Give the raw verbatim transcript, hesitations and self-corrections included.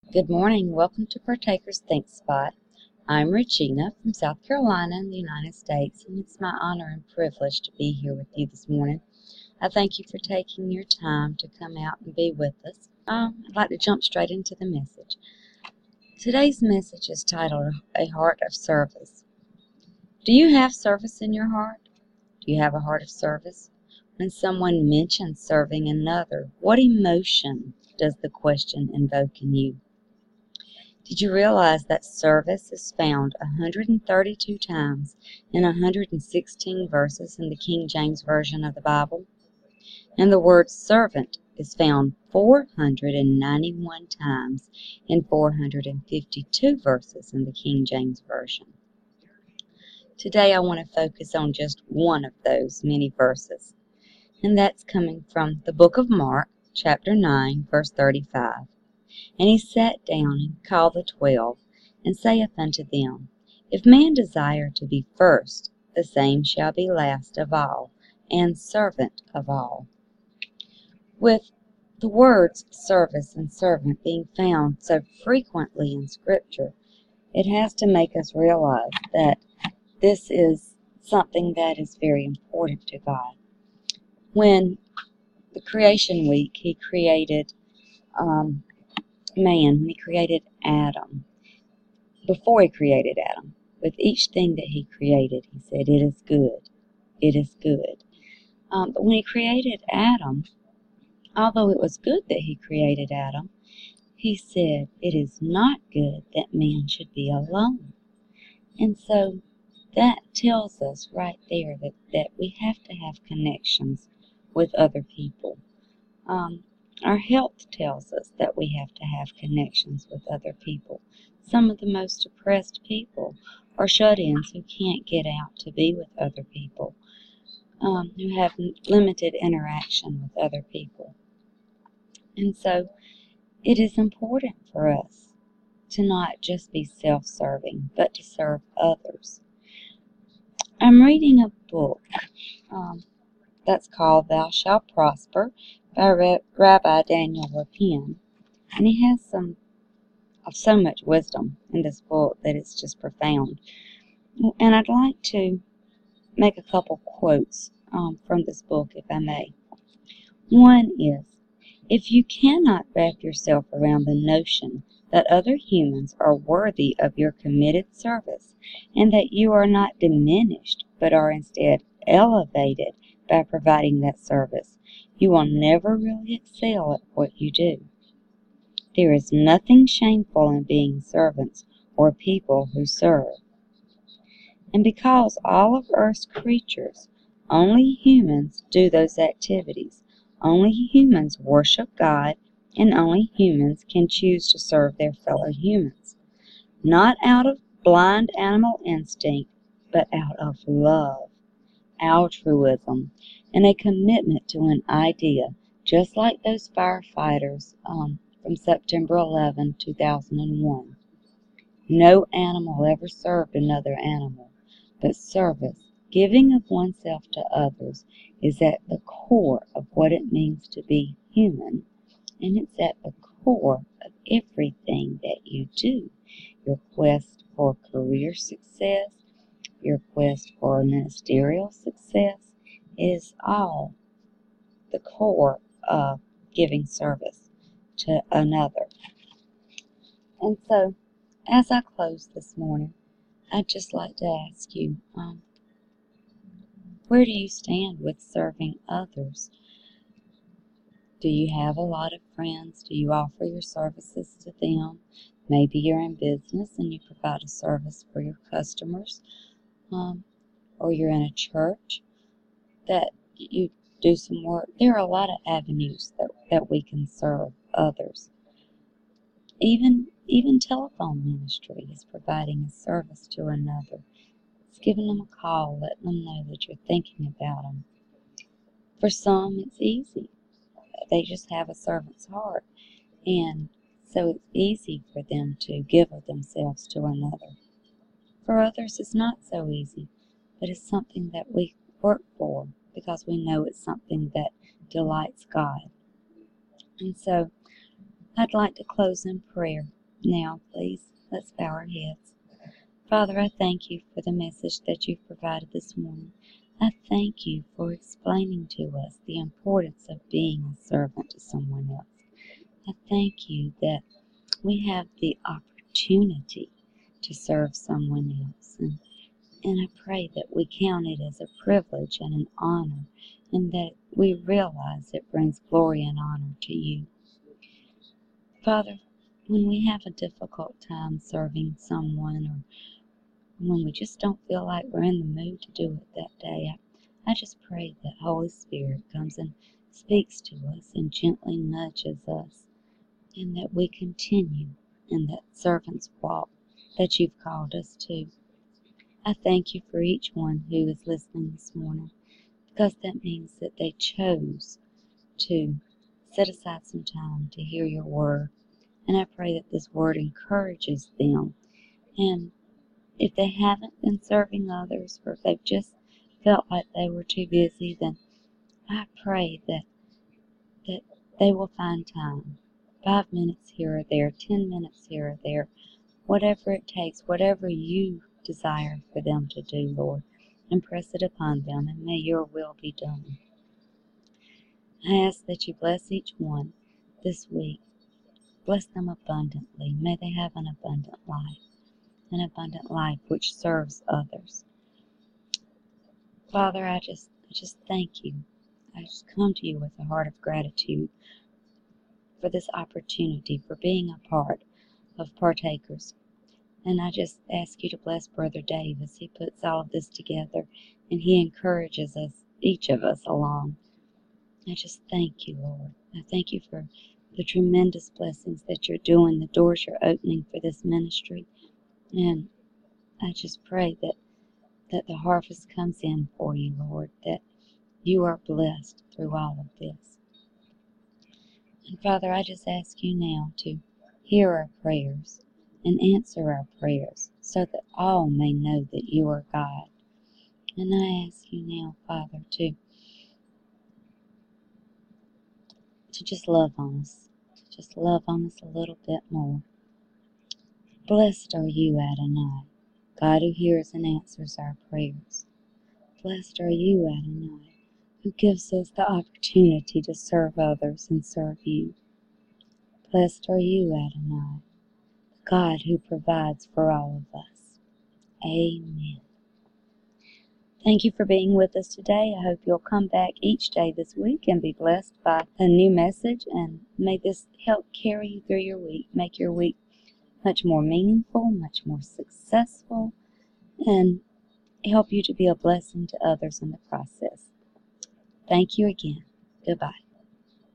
Good morning. Welcome to Partakers Think Spot. I'm Regina from South Carolina in the United States, and it's my honor and privilege to be here with you this morning. I thank you for taking your time to come out and be with us. Um, I'd like to jump straight into the message. Today's message is titled, A Heart of Service. Do you have service in your heart? Do you have a heart of service? When someone mentions serving another, what emotion does the question invoke in you? Did you realize that service is found one hundred thirty-two times in one hundred sixteen verses in the King James Version of the Bible? And the word servant is found four hundred ninety-one times in four hundred fifty-two verses in the King James Version. Today I want to focus on just one of those many verses, and that's coming from the book of Mark, chapter nine, verse thirty-five. And he sat down and called the twelve, and saith unto them, If man desire to be first, the same shall be last of all, and servant of all. With the words service and servant being found so frequently in Scripture, it has to make us realize that this is something that is very important to God. When the creation week, he created um, man, when he created Adam, before he created Adam, with each thing that he created, he said, it is good, it is good. Um, but when he created Adam, although it was good that he created Adam, he said, it is not good that man should be alone. And so that tells us right there that, that we have to have connections with other people. Um, Our health tells us that we have to have connections with other people. Some of the most depressed people are shut-ins who can't get out to be with other people, um, who have limited interaction with other people. And so it is important for us to not just be self-serving, but to serve others. I'm reading a book um, that's called Thou Shalt Prosper by Rabbi Daniel Lapin. And he has some of so much wisdom in this book that it's just profound. And I'd like to make a couple quotes um, from this book, if I may. One is, if you cannot wrap yourself around the notion that other humans are worthy of your committed service, and that you are not diminished, but are instead elevated by providing that service, you will never really excel at what you do. There is nothing shameful in being servants or people who serve. And because all of Earth's creatures, only humans do those activities, only humans worship God, and only humans can choose to serve their fellow humans. Not out of blind animal instinct, but out of love, altruism, and a commitment to an idea, just like those firefighters um, from September eleventh, two thousand one. No animal ever served another animal, but service, giving of oneself to others, is at the core of what it means to be human, and it's at the core of everything that you do. Your quest for career success, your quest for ministerial success is all the core of giving service to another. And so, as I close this morning, I'd just like to ask you, um, where do you stand with serving others? Do you have a lot of friends? Do you offer your services to them? Maybe you're in business and you provide a service for your customers, um, or you're in a church that you do some work. There are a lot of avenues that, that we can serve others. Even, even telephone ministry is providing a service to another. It's giving them a call, letting them know that you're thinking about them. For some, it's easy. They just have a servant's heart, and so it's easy for them to give of themselves to another. For others, it's not so easy, but it's something that we work for because we know it's something that delights God. And so I'd like to close in prayer. Now, please, let's bow our heads. Father, I thank you for the message that you've provided this morning. I thank you for explaining to us the importance of being a servant to someone else. I thank you that we have the opportunity to serve someone else. And, and I pray that we count it as a privilege and an honor, and that we realize it brings glory and honor to you. Father, when we have a difficult time serving someone, or when we just don't feel like we're in the mood to do it that day, I, I just pray that Holy Spirit comes and speaks to us and gently nudges us, and that we continue in that servant's walk that you've called us to. I thank you for each one who is listening this morning, because that means that they chose to set aside some time to hear your word. And I pray that this word encourages them. And if they haven't been serving others, or if they've just felt like they were too busy, then I pray that that they will find time. Five minutes here or there, ten minutes here or there, whatever it takes, whatever you desire for them to do, Lord, impress it upon them, and may your will be done. I ask that you bless each one this week. Bless them abundantly. May they have an abundant life, an abundant life which serves others. Father, I just, I just thank you. I just come to you with a heart of gratitude for this opportunity, for being a part of Partakers. And I just ask you to bless Brother Dave as he puts all of this together and he encourages us, each of us, along. I just thank you, Lord. I thank you for the tremendous blessings that you're doing, the doors you're opening for this ministry. And I just pray that, that the harvest comes in for you, Lord, that you are blessed through all of this. And Father, I just ask you now to hear our prayers and answer our prayers, so that all may know that you are God. And I ask you now, Father, to, to just love on us, to just love on us a little bit more. Blessed are you, Adonai, God who hears and answers our prayers. Blessed are you, Adonai, who gives us the opportunity to serve others and serve you. Blessed are you, Adonai, God who provides for all of us. Amen. Thank you for being with us today. I hope you'll come back each day this week and be blessed by a new message, and may this help carry you through your week, make your week much more meaningful, much more successful, and help you to be a blessing to others in the process. Thank you again. Goodbye.